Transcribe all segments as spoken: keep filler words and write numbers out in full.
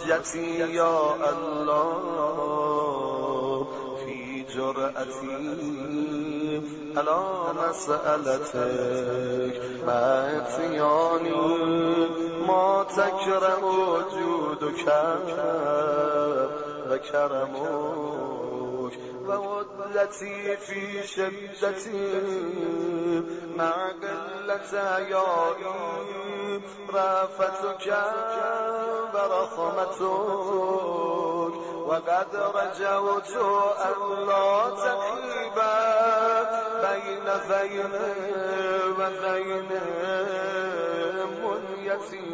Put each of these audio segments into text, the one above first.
حجتی یا الله فی جرأتی علی مسألتک معتیانی ما تکرم جودک و کرمک و عدلتی فی شدتی مع قلت عیائی رأفتک و رحمتک و قد رجوت ان لا تخیب بین ذین و ذین منیتی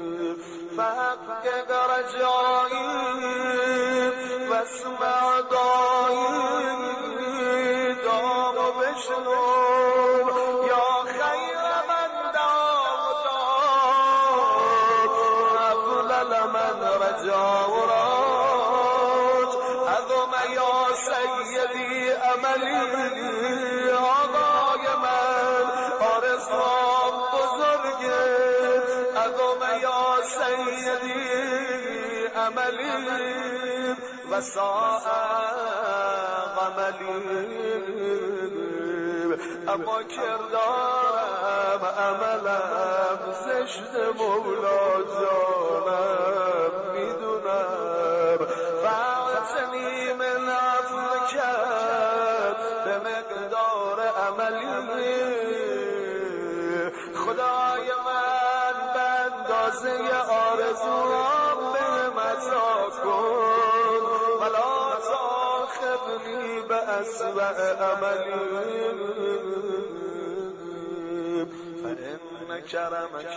فحقق رجائی و اسمع دائی دام و بشنو یا خیر من دعا قبل لمن رجا و راج عظم یا سیدی عملی آقای من آرزوام بزرگه عظم یا سیدی عملی و ساء عملی اما کردارم عملم زشت مولا جانم میدونم فاعتنی من عفو کرد به مقدار عملی خدای من به اندازه آرزوام به متا کن ولا تاخذنی به اسوأ عملی فإن کرمک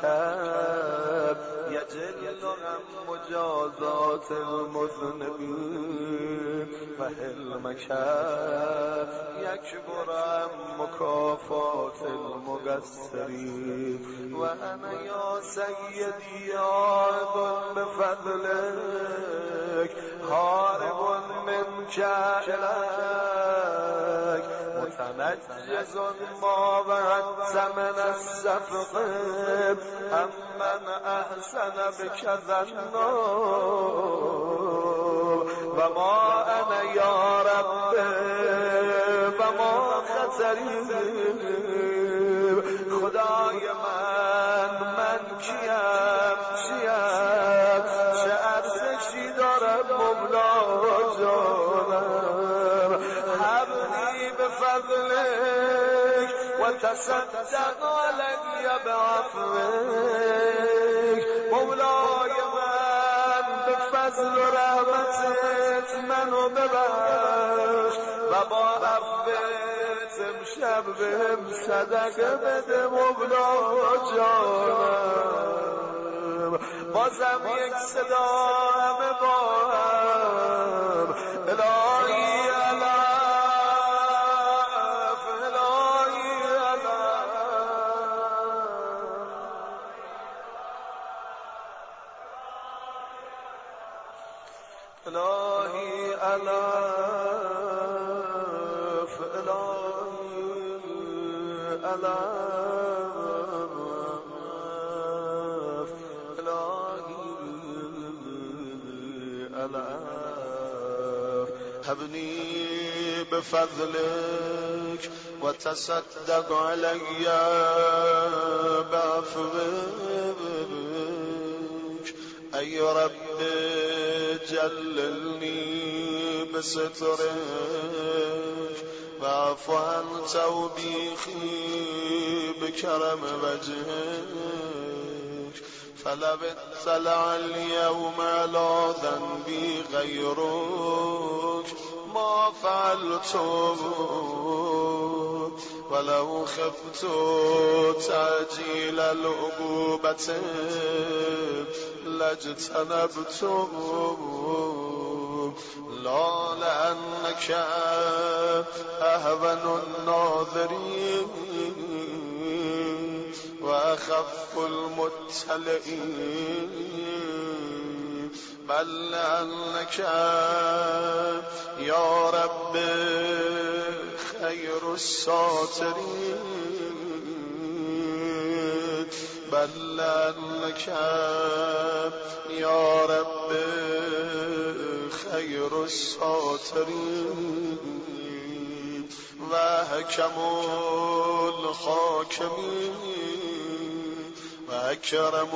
یجل عن مجازات المذنبین و حلمک یکبر عن مکافات المقصرین و انا یا سیدی عائد بفضلک هارب منک الیک متنجز ما وعدت من السفق امن احسن بک ظنا و ما انا یا رب و ما خطری خدای من من کیم چیم چه ارزشی دارم مولا جانم حبلی بفضلک و تصدق علی بعفوک مولای من به فضل و رحمتت منو ببخش و با عفوت امشب بهم صدقه بده مولا جانم بازم یک صدا همه با هم الهی علف الهی علف الهی علف الهی علف الألف هبني بفضلك وتصدق علي بعفوك أي رب جللني بسترك واعف عن توبيخي بكرم وجهك فلو اطلع اليوم على ذنبي غيرك ما فعلته ولو خفت تعجيل العقوبة لاجتنبته لا لأنك أهون الناظرين وأخف المتلئين بل لأنك يا رب خير الساترين بل انك یا رب خیر الساترین و حکم الحاکمین و اکرم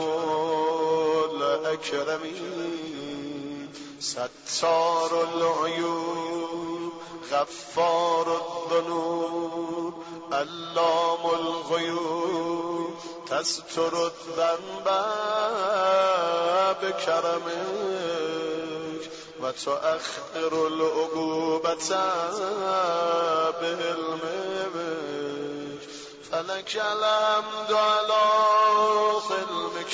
الاکرمین ستار العیوب غفار الذنوب علام الغیوب تستر الذنب بکرمک و تؤخر العقوبة بعلمك فلك الحمد على حلمك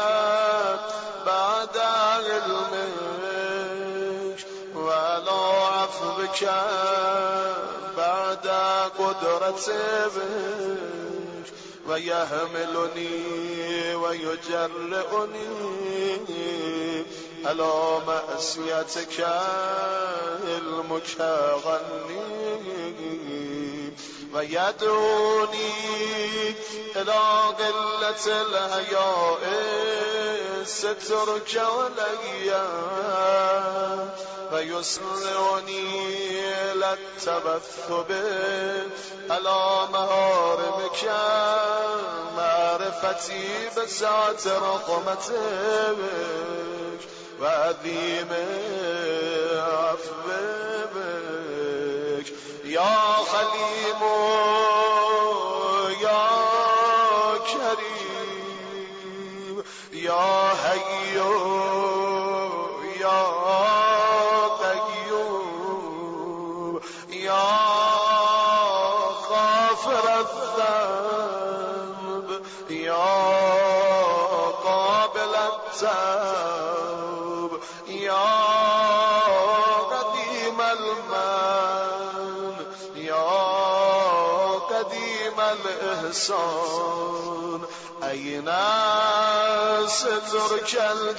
بعد علمك وعلى عفوك بعد قدرتك ويحملني ويجرئني على معصيتك علمك غني ويدعوني إلى قلة الحياء سترك علي ويسرعني إلى التبثب على محارمك معرفتي بسعة رحمتك وعظيم عفوك يا حليم يا كريم يا حي يا قيوم يا غافر الذنب يا قابل التوب يا قديم المن يا قديم الإحسان أين سترك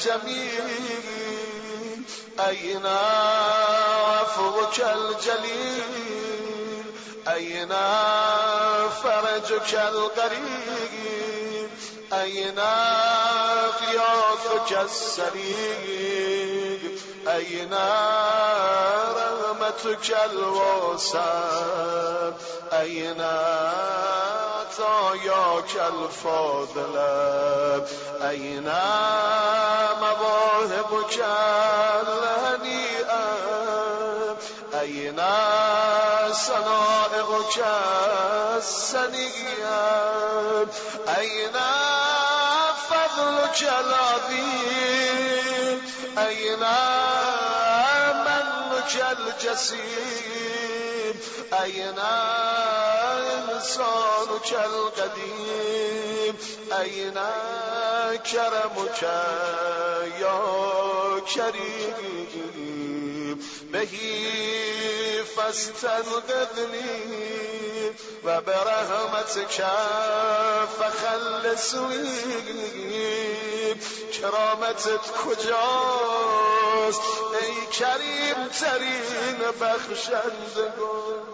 الجميل أين عفوك الجليل أين فرجك القريب أين غياثك السريع أين رحمتك الواسعة أين عطاياك الفاضلة أين مواهبك الهنيئة أين صنائعك السنية أين فضلك العظيم أين منك الجسيم أين إحسانك القديم أين كرمك يا كريم به فاستنقذني وبرحمتك فخلصني کرامتت کجاست ای کریم ترین بخشندگان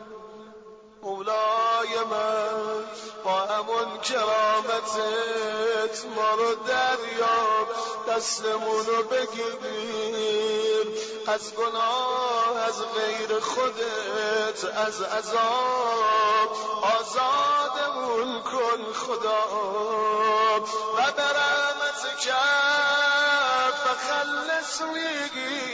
مولای من با همون کرامتت ما رو دریاب دستمونو بگیر از گناه از غیر خودت از عذاب آزادمون کن خدا و برحمتک فخلصنی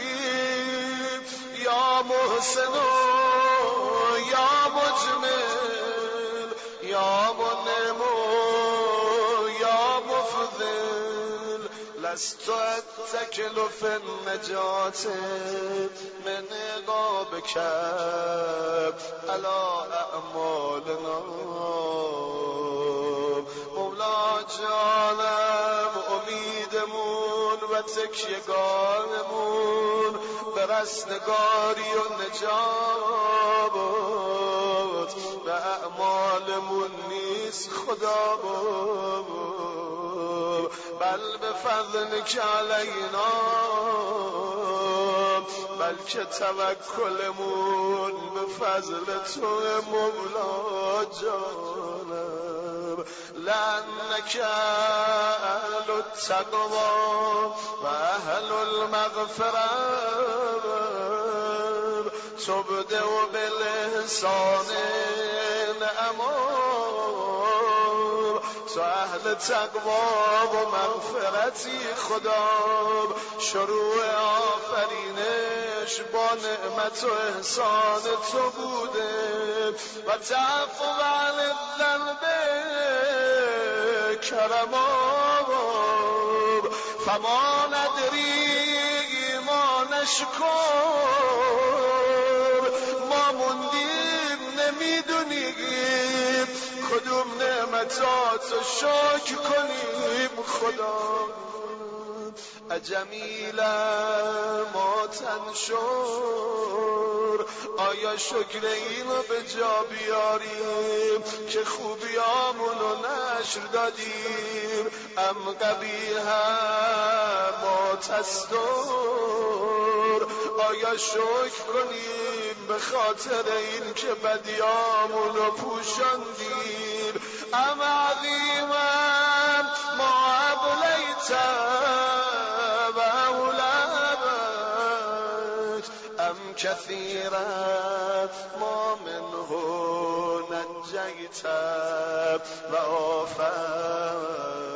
یا محسن یا مجمل یا منعم یا مفضل لست اتکل فی النجات من عقابک علی اعمالنا مولا جانم امیدمون و تکیهگاهمون به رستگاری و نجات و اعمالمون نیست خدا بل به فضلک علینا بلکه توکلمون به فضل تو مولا جانم لأنك أهل التقوى وأهل المغفرة تبدأ بالإحسان أمام تو اهل تقوا و مغفرتی خدا شروع آفرینش با نعمت و احسان تو بوده و تعفو عن الذنب کرماب فما ندری ما نشکر ما موندیم نمیدونیم کدوم نعمتات شکر کنیم خدا اجمیلا ما تنشر آیا شکر اینو به جا بیاریم که خوبیامونو نشر دادیم ام قبیحا ما تستر آیا شکر کنیم به خاطر این که بدیامونو پوشاندیم ام عظیما ما ابلیتم و اولمت ام کثیرا ما منه نجیت و آفت